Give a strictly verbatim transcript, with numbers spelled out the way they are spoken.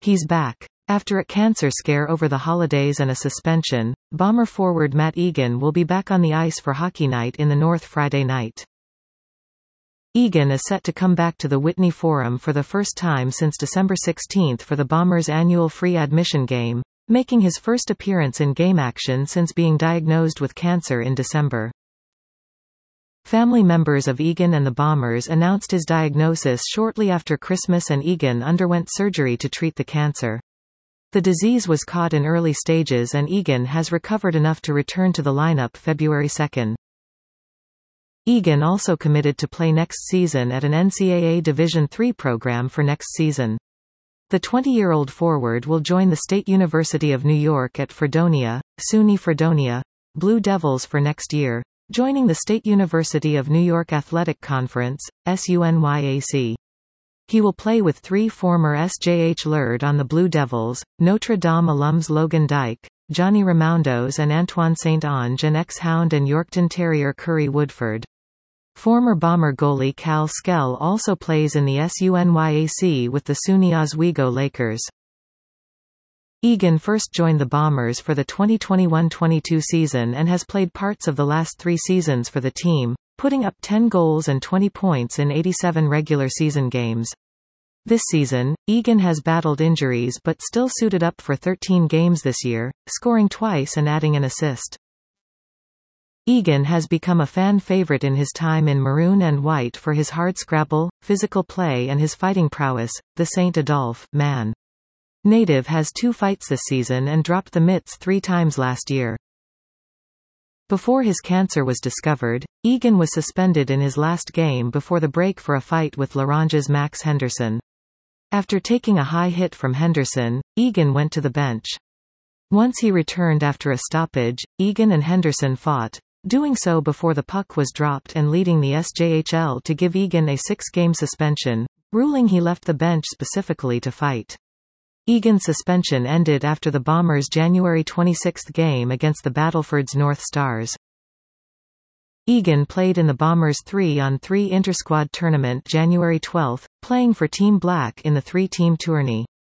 He's back. After a cancer scare over the holidays and a suspension, Bomber forward Matt Egan will be back on the ice for Hockey Night in the North Friday night. Egan is set to come back to the Whitney Forum for the first time since December sixteenth for the Bombers' annual free admission game, making his first appearance in game action since being diagnosed with cancer in December. Family members of Egan and the Bombers announced his diagnosis shortly after Christmas, and Egan underwent surgery to treat the cancer. The disease was caught in early stages, and Egan has recovered enough to return to the lineup February second. Egan also committed to play next season at an N C double A Division three program for next season. The twenty-year-old forward will join the State University of New York at Fredonia, SUNY Fredonia, Blue Devils for next year, joining the State University of New York Athletic Conference, S U N Y A C. He will play with three former S J H Lurd on the Blue Devils, Notre Dame alums Logan Dyke, Johnny Ramoundos and Antoine Saint Onge, and ex-Hound and Yorkton Terrier Curry Woodford. Former Bomber goalie Cal Skell also plays in the S U N Y A C with the SUNY Oswego Lakers. Egan first joined the Bombers for the twenty twenty-one twenty-two season and has played parts of the last three seasons for the team, putting up ten goals and twenty points in eighty-seven regular season games. This season, Egan has battled injuries but still suited up for thirteen games this year, scoring twice and adding an assist. Egan has become a fan favorite in his time in maroon and white for his hardscrabble, physical play and his fighting prowess. The Saint Adolphe man native has two fights this season and dropped the mitts three times last year. Before his cancer was discovered, Egan was suspended in his last game before the break for a fight with Larange's Max Henderson. After taking a high hit from Henderson, Egan went to the bench. Once he returned after a stoppage, Egan and Henderson fought, doing so before the puck was dropped and leading the S J H L to give Egan a six-game suspension, ruling he left the bench specifically to fight. Egan's suspension ended after the Bombers' January twenty-sixth game against the Battleford's North Stars. Egan played in the Bombers' three on three intersquad tournament January twelfth, playing for Team Black in the three-team tourney.